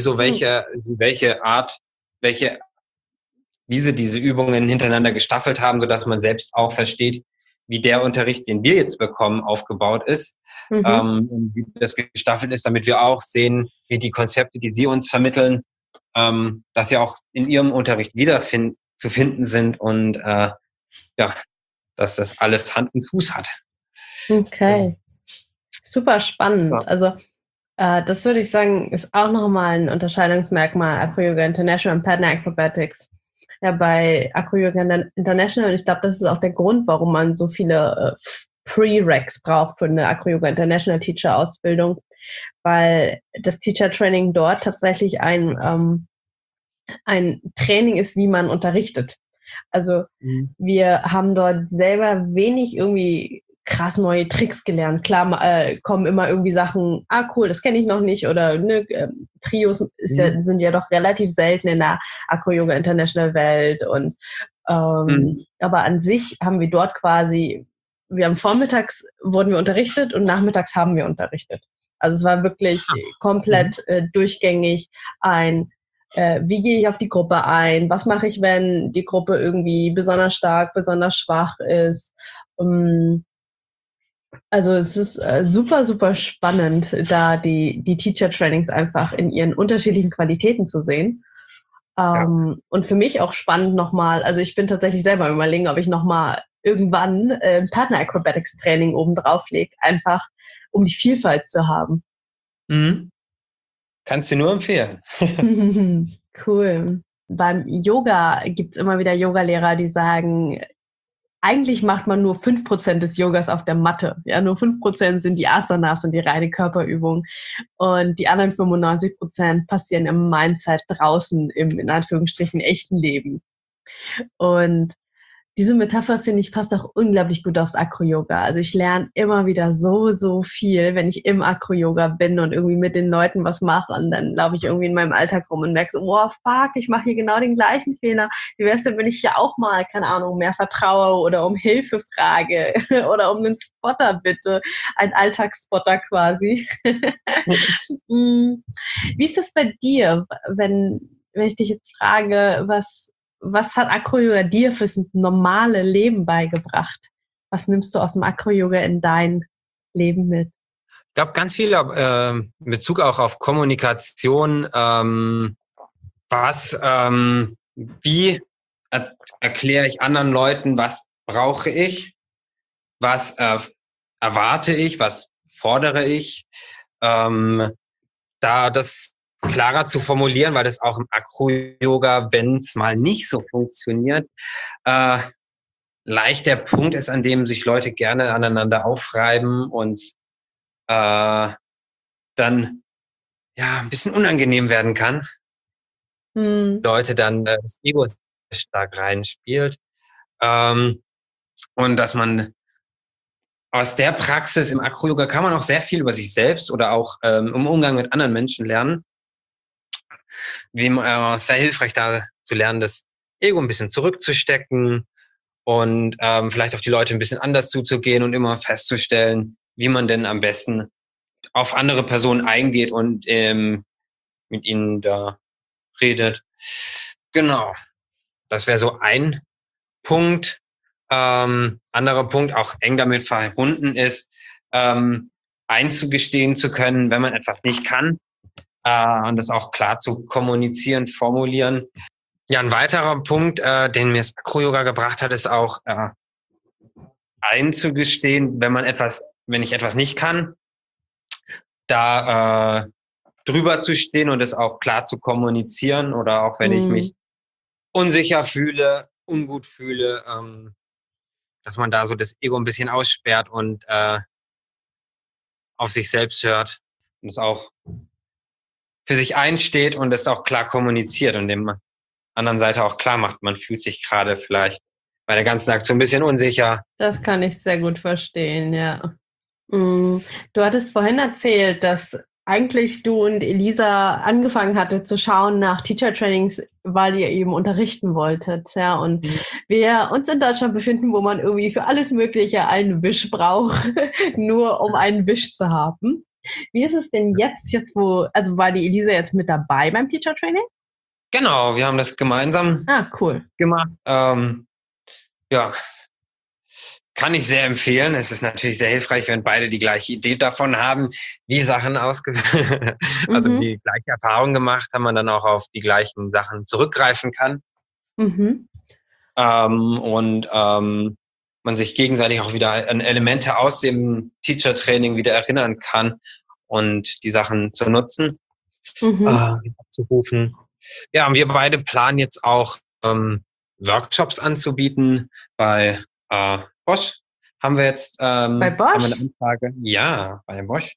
sie diese Übungen hintereinander gestaffelt haben, sodass man selbst auch versteht, wie der Unterricht, den wir jetzt bekommen, aufgebaut ist, und wie das gestaffelt ist, damit wir auch sehen, wie die Konzepte, die sie uns vermitteln, dass sie auch in ihrem Unterricht zu finden sind und dass das alles Hand und Fuß hat.
Okay. Super spannend. Ja. Also das würde ich sagen, ist auch nochmal ein Unterscheidungsmerkmal Acro-Yoga International und Partner Acrobatics. Ja, bei Acro-Yoga International, und ich glaube, das ist auch der Grund, warum man so viele Prereqs braucht für eine Acro-Yoga International Teacher-Ausbildung, weil das Teacher Training dort tatsächlich ein Training ist, wie man unterrichtet. Also wir haben dort selber wenig irgendwie krass neue Tricks gelernt. Klar kommen immer irgendwie Sachen, cool, das kenne ich noch nicht, oder ne, Trios sind ja doch relativ selten in der Acro-Yoga International Welt, und aber an sich haben wir dort vormittags wurden wir unterrichtet und nachmittags haben wir unterrichtet. Also es war wirklich komplett durchgängig wie gehe ich auf die Gruppe ein? Was mache ich, wenn die Gruppe irgendwie besonders stark, besonders schwach ist? Also es ist super, super spannend, da die Teacher-Trainings einfach in ihren unterschiedlichen Qualitäten zu sehen. Und für mich auch spannend nochmal, also ich bin tatsächlich selber überlegen, ob ich nochmal irgendwann Partner-Acrobatics-Training oben drauf lege, einfach um die Vielfalt zu haben.
Kannst du nur empfehlen.
Cool. Beim Yoga gibt's immer wieder Yogalehrer, die sagen, eigentlich macht man nur 5% des Yogas auf der Matte. Ja, nur 5% sind die Asanas und die reine Körperübung. Und die anderen 95% passieren im Mindset draußen im, in Anführungsstrichen, echten Leben. Und diese Metapher, finde ich, passt auch unglaublich gut aufs Acro-Yoga. Also ich lerne immer wieder so, so viel, wenn ich im Acro-Yoga bin und irgendwie mit den Leuten was mache, und dann laufe ich irgendwie in meinem Alltag rum und merke so, wow, fuck, ich mache hier genau den gleichen Fehler. Wie wär's denn, wenn ich hier auch mal, keine Ahnung, mehr vertraue oder um Hilfe frage oder um einen Spotter bitte, ein Alltagsspotter quasi. Wie ist das bei dir, wenn ich dich jetzt frage, was hat Acro-Yoga dir fürs normale Leben beigebracht? Was nimmst du aus dem Acro-Yoga in dein Leben mit?
Ich glaube, ganz viel in Bezug auch auf Kommunikation. Wie erkläre ich anderen Leuten, was brauche ich? Was erwarte ich? Was fordere ich? Da das klarer zu formulieren, weil das auch im Acro-Yoga, wenn es mal nicht so funktioniert, leicht der Punkt ist, an dem sich Leute gerne aneinander aufreiben und dann ja ein bisschen unangenehm werden kann. Leute dann das Ego stark reinspielt. Und dass man aus der Praxis im Acro-Yoga kann man auch sehr viel über sich selbst oder auch im Umgang mit anderen Menschen lernen. Sehr hilfreich da zu lernen, das Ego ein bisschen zurückzustecken und vielleicht auf die Leute ein bisschen anders zuzugehen und immer festzustellen, wie man denn am besten auf andere Personen eingeht und mit ihnen da redet. Genau, das wäre so ein Punkt. Anderer Punkt, auch eng damit verbunden ist, einzugestehen zu können, wenn man etwas nicht kann, und das auch klar zu kommunizieren, formulieren. Ja, ein weiterer Punkt, den mir das Acro-Yoga gebracht hat, ist auch einzugestehen, wenn ich etwas nicht kann, da drüber zu stehen und es auch klar zu kommunizieren, oder auch wenn ich mich unsicher fühle, ungut fühle, dass man da so das Ego ein bisschen aussperrt und auf sich selbst hört und es auch für sich einsteht und es auch klar kommuniziert und dem anderen Seite auch klar macht, man fühlt sich gerade vielleicht bei der ganzen Aktion ein bisschen unsicher.
Das kann ich sehr gut verstehen, ja. Du hattest vorhin erzählt, dass eigentlich du und Elisa angefangen hattet zu schauen nach Teacher-Trainings, weil ihr eben unterrichten wolltet, ja, und wir uns in Deutschland befinden, wo man irgendwie für alles Mögliche einen Wisch braucht, nur um einen Wisch zu haben. Wie ist es denn jetzt also war die Elisa jetzt mit dabei beim Teacher-Training?
Genau, wir haben das gemeinsam
cool.
gemacht. Ja, kann ich sehr empfehlen. Es ist natürlich sehr hilfreich, wenn beide die gleiche Idee davon haben, wie Sachen also die gleiche Erfahrung gemacht haben, man dann auch auf die gleichen Sachen zurückgreifen kann. Man sich gegenseitig auch wieder an Elemente aus dem Teacher-Training wieder erinnern kann und die Sachen zu nutzen, abzurufen. Ja, und wir beide planen jetzt auch Workshops anzubieten bei Bosch. Haben wir jetzt
bei Bosch?
haben wir eine Anfrage? Ja, bei Bosch.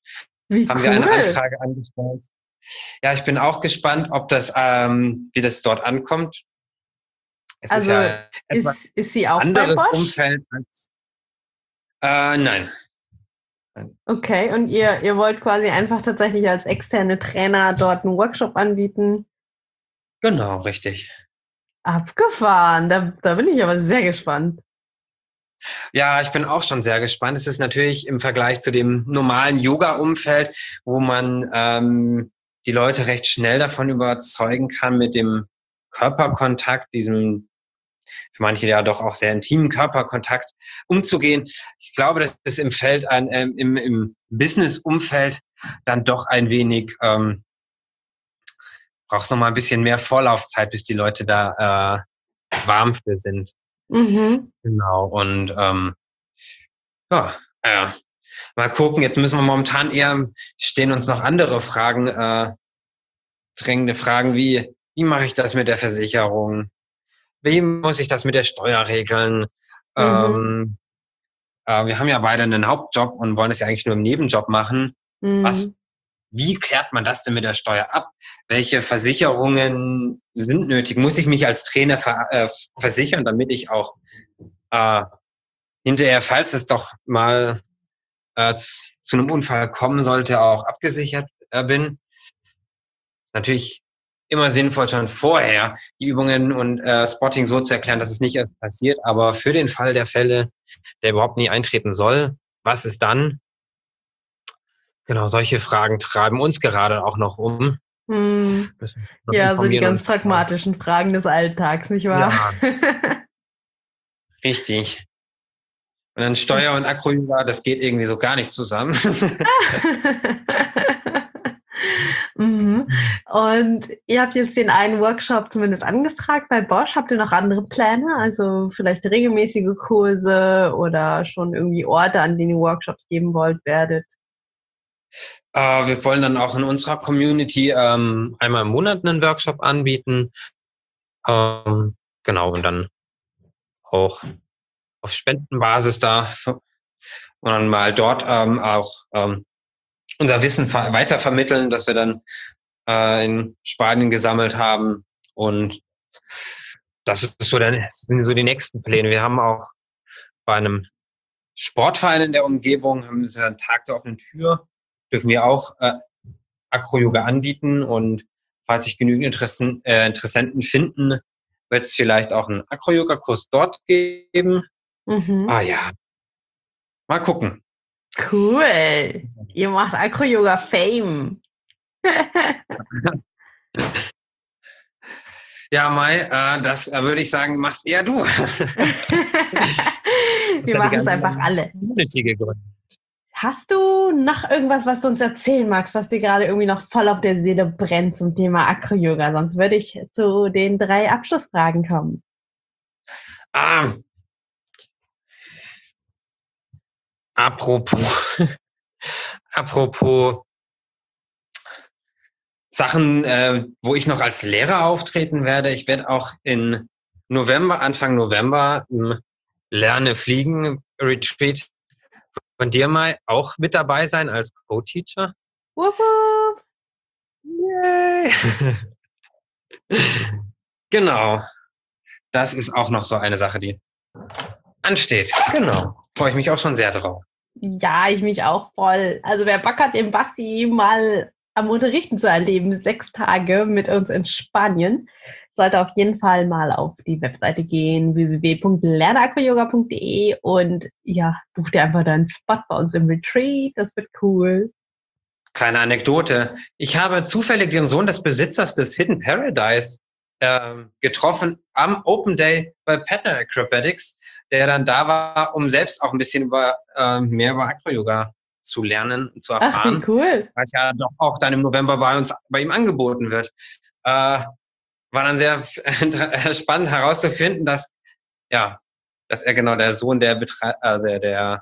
Wie
haben wir eine
cool.
Anfrage angestellt. Ja, ich bin auch gespannt, ob das, wie das dort ankommt. Es ist
Also
ja etwas
ist sie auch bei
anderes
Bosch?
Umfeld als, nein. Nein.
Okay, und ihr wollt quasi einfach tatsächlich als externe Trainer dort einen Workshop anbieten?
Genau, richtig.
Abgefahren, da bin ich aber sehr gespannt.
Ja, ich bin auch schon sehr gespannt. Es ist natürlich im Vergleich zu dem normalen Yoga-Umfeld, wo man die Leute recht schnell davon überzeugen kann, mit dem Körperkontakt, diesem für manche ja doch auch sehr intimen Körperkontakt umzugehen. Ich glaube, das ist im Feld, im Business-Umfeld dann doch ein wenig, braucht noch mal ein bisschen mehr Vorlaufzeit, bis die Leute da warm für sind.
Mhm.
Genau. Und ja, mal gucken. Jetzt müssen wir momentan eher, stehen uns noch andere Fragen, drängende Fragen wie mache ich das mit der Versicherung? Wie muss ich das mit der Steuer regeln?
Mhm.
Ähm, wir haben ja beide einen Hauptjob und wollen es ja eigentlich nur im Nebenjob machen.
Mhm.
Wie klärt man das denn mit der Steuer ab? Welche Versicherungen sind nötig? Muss ich mich als Trainer versichern, damit ich auch äh, hinterher, falls es doch mal zu einem Unfall kommen sollte, auch abgesichert bin? Natürlich immer sinnvoll, schon vorher die Übungen und Spotting so zu erklären, dass es nicht erst passiert. Aber für den Fall der Fälle, der überhaupt nie eintreten soll, was ist dann? Genau, solche Fragen treiben uns gerade auch noch um.
Mhm.
Müssen wir noch
Ja, so die
informieren
ganz
und schauen.
pragmatischen Fragen des Alltags, nicht wahr?
Ja, richtig. Und dann Steuer und Acroyoga, das geht irgendwie so gar nicht zusammen.
Mhm. Und ihr habt jetzt den einen Workshop zumindest angefragt bei Bosch. Habt ihr noch andere Pläne? Also vielleicht regelmäßige Kurse oder schon irgendwie Orte, an denen ihr Workshops geben wollt, werdet?
Wir wollen dann auch in unserer Community einmal im Monat einen Workshop anbieten. Genau, und dann auch auf Spendenbasis da und dann mal dort auch unser Wissen weitervermitteln, das wir dann in Spanien gesammelt haben. Und das sind so die nächsten Pläne. Wir haben auch bei einem Sportverein in der Umgebung, haben sie einen Tag der offenen Tür, dürfen wir auch Acro-Yoga anbieten. Und falls sich genügend Interessenten finden, wird es vielleicht auch einen Acro-Yoga-Kurs dort geben.
Mhm.
Ja, mal gucken.
Cool. Ihr macht Acro-Yoga-Fame.
Ja, Mai, das würde ich sagen, machst eher du. Das
Wir
hat die
machen es
ganze
einfach alle.
Community gegründet.
Hast du noch irgendwas, was du uns erzählen magst, was dir gerade irgendwie noch voll auf der Seele brennt zum Thema Acro-Yoga? Sonst würde ich zu den 3 Abschlussfragen kommen.
Ah, apropos, apropos Sachen, wo ich noch als Lehrer auftreten werde. Ich werde auch in November, Anfang November im Lerne Fliegen Retreat von dir mal auch mit dabei sein als Co-Teacher.
Wupp, wupp.
Yay. Genau. Das ist auch noch so eine Sache, die ansteht. Genau. Freue ich mich auch schon sehr drauf.
Ja, ich mich auch voll. Also wer Bock hat, den Basti mal am Unterrichten zu erleben, 6 Tage mit uns in Spanien, sollte auf jeden Fall mal auf die Webseite gehen, www.lerneacroyoga.de und ja, buch dir einfach deinen Spot bei uns im Retreat. Das wird cool.
Kleine Anekdote. Ich habe zufällig den Sohn des Besitzers des Hidden Paradise getroffen am Open Day bei Pattern Acrobatics, der dann da war, um selbst auch ein bisschen mehr über Acro-Yoga zu lernen und zu
Ach, wie
erfahren,
cool.
was ja doch auch dann im November bei ihm angeboten wird. War dann sehr spannend herauszufinden, dass er genau der Sohn der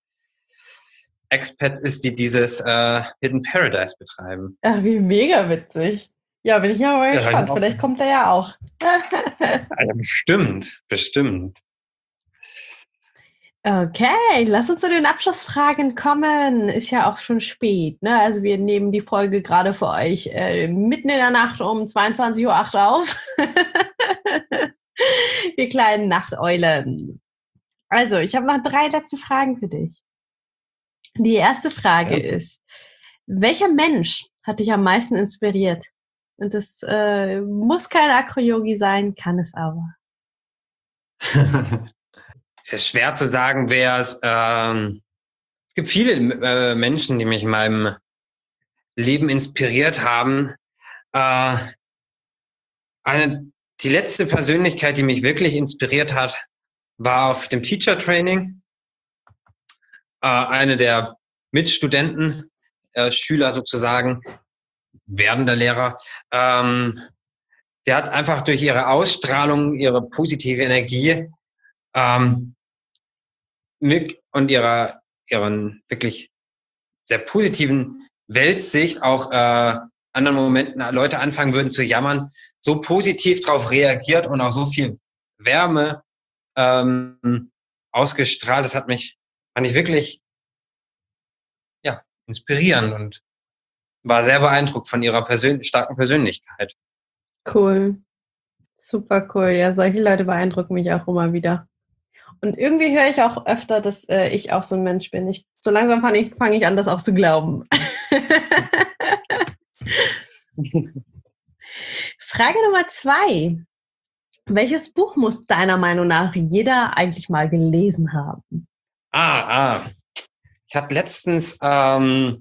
Expats ist, die dieses Hidden Paradise betreiben.
Ach, wie mega witzig. Ja, bin ich ja mal gespannt. Vielleicht kommt er ja auch.
Ja, bestimmt.
Okay, lass uns zu den Abschlussfragen kommen. Ist ja auch schon spät, ne? Also wir nehmen die Folge gerade für euch mitten in der Nacht um 22:08 Uhr auf. Wir kleinen Nachteulen. Also, ich habe noch 3 letzte Fragen für dich. Die erste Frage ist, welcher Mensch hat dich am meisten inspiriert? Und das muss kein Acro-Yogi sein, kann es aber.
Es ist schwer zu sagen, wer es. Es gibt viele Menschen, die mich in meinem Leben inspiriert haben. Die letzte Persönlichkeit, die mich wirklich inspiriert hat, war auf dem Teacher Training. Eine der Mitstudenten, Schüler sozusagen, werdender Lehrer, der hat einfach durch ihre Ausstrahlung, ihre positive Energie und ihren wirklich sehr positiven Weltsicht auch anderen Momenten Leute anfangen würden zu jammern, so positiv darauf reagiert und auch so viel Wärme ausgestrahlt. Das fand ich wirklich inspirierend und war sehr beeindruckt von ihrer starken Persönlichkeit.
Cool. Super cool. Ja, solche Leute beeindrucken mich auch immer wieder. Und irgendwie höre ich auch öfter, dass ich auch so ein Mensch bin. So langsam fange ich an, das auch zu glauben. Frage Nummer 2. Welches Buch muss deiner Meinung nach jeder eigentlich mal gelesen haben?
Ich habe letztens von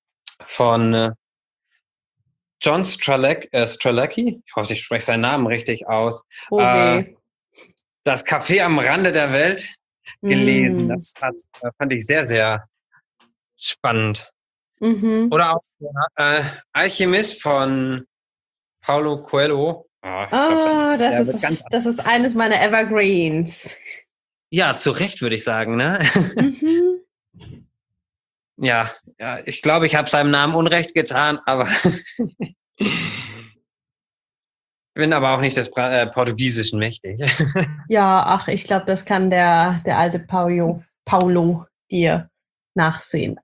John Strzelecki, ich hoffe, ich spreche seinen Namen richtig aus, Das Café am Rande der Welt gelesen. Das fand ich sehr, sehr spannend. Oder auch Alchemist von Paulo Coelho.
Das ist eines meiner Evergreens.
Ja, zu Recht würde ich sagen, ne? Ja, ich glaube, ich habe seinem Namen Unrecht getan, aber bin aber auch nicht des Portugiesischen mächtig.
Ja, ich glaube, das kann der alte Paulo dir nachsehen.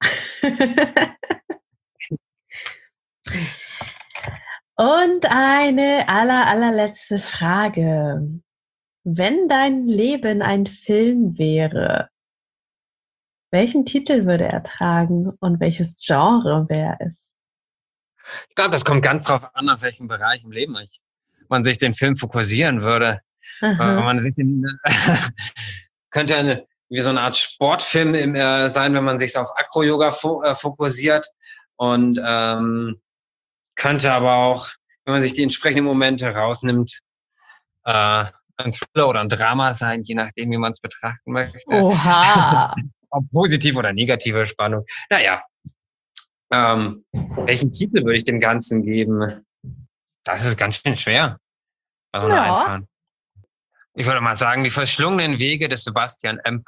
Und eine allerletzte Frage. Wenn dein Leben ein Film wäre, welchen Titel würde er tragen und welches Genre wäre es?
Ich glaube, das kommt ganz drauf an, auf welchem Bereich im Leben man sich den Film fokussieren würde. Man sich könnte wie so eine Art Sportfilm sein, wenn man sich auf Acro-Yoga fokussiert, und könnte aber auch, wenn man sich die entsprechenden Momente rausnimmt, ein Thriller oder ein Drama sein, je nachdem, wie man es betrachten möchte.
Oha!
Ob positive oder negative Spannung. Naja, welchen Titel würde ich dem Ganzen geben? Das ist ganz schön schwer. Einfahren. Ich würde mal sagen, die verschlungenen Wege des Sebastian M.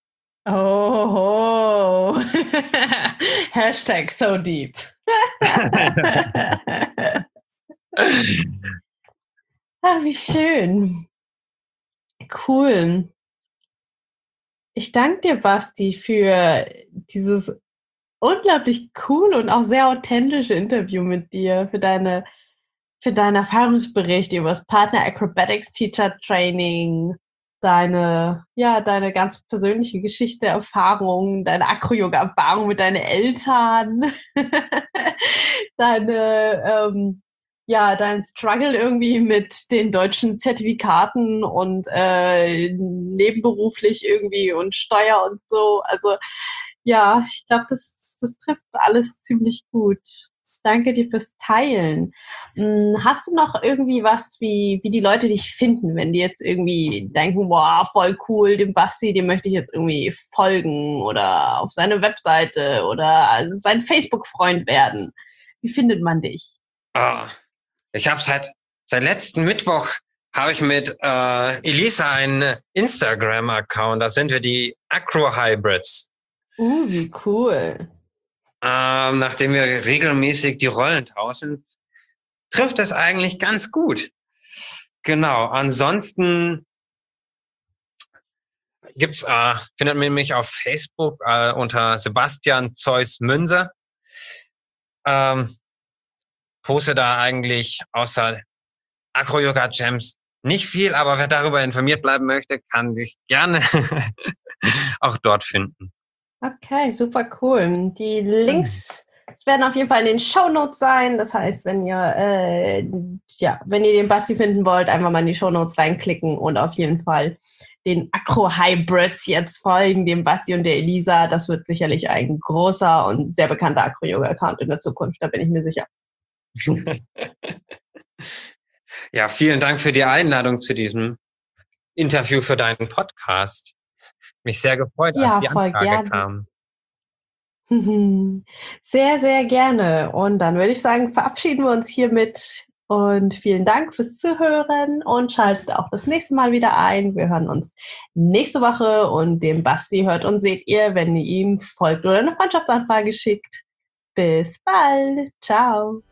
Oh. Hashtag so deep. Wie schön. Cool. Ich danke dir, Basti, für dieses unglaublich cool und auch sehr authentische Interview mit dir, für deinen Erfahrungsbericht über das Partner Acrobatics Teacher Training, deine ganz persönliche Geschichte, Erfahrung, deine Acro-Yoga-Erfahrung mit deinen Eltern, dein Struggle irgendwie mit den deutschen Zertifikaten und nebenberuflich irgendwie und Steuer und so. Also ja, ich glaube, das trifft alles ziemlich gut. Danke dir fürs Teilen. Hast du noch irgendwie was, wie die Leute dich finden, wenn die jetzt irgendwie denken, wow, voll cool, dem Basti, dem möchte ich jetzt irgendwie folgen oder auf seine Webseite oder sein Facebook-Freund werden? Wie findet man dich?
Ich habe seit letzten Mittwoch habe ich mit Elisa einen Instagram-Account. Da sind wir die Acro-Hybrids.
Wie cool.
Nachdem wir regelmäßig die Rollen tauschen, trifft das eigentlich ganz gut. Genau. Ansonsten, findet man mich auf Facebook unter Sebastian Zeus Münzer. Poste da eigentlich außer Acro-Yoga-Jams nicht viel, aber wer darüber informiert bleiben möchte, kann sich gerne auch dort finden.
Okay, super cool. Die Links werden auf jeden Fall in den Shownotes sein. Das heißt, wenn ihr den Basti finden wollt, einfach mal in die Shownotes reinklicken und auf jeden Fall den Acro-Hybrids jetzt folgen, dem Basti und der Elisa. Das wird sicherlich ein großer und sehr bekannter Acro-Yoga-Account in der Zukunft, da bin ich mir sicher.
Ja, vielen Dank für die Einladung zu diesem Interview für deinen Podcast. Mich sehr gefreut, als die Anfrage kam.
Sehr, sehr gerne. Und dann würde ich sagen, verabschieden wir uns hiermit. Und vielen Dank fürs Zuhören und schaltet auch das nächste Mal wieder ein. Wir hören uns nächste Woche und den Basti hört und seht ihr, wenn ihr ihm folgt oder eine Freundschaftsanfrage schickt. Bis bald. Ciao.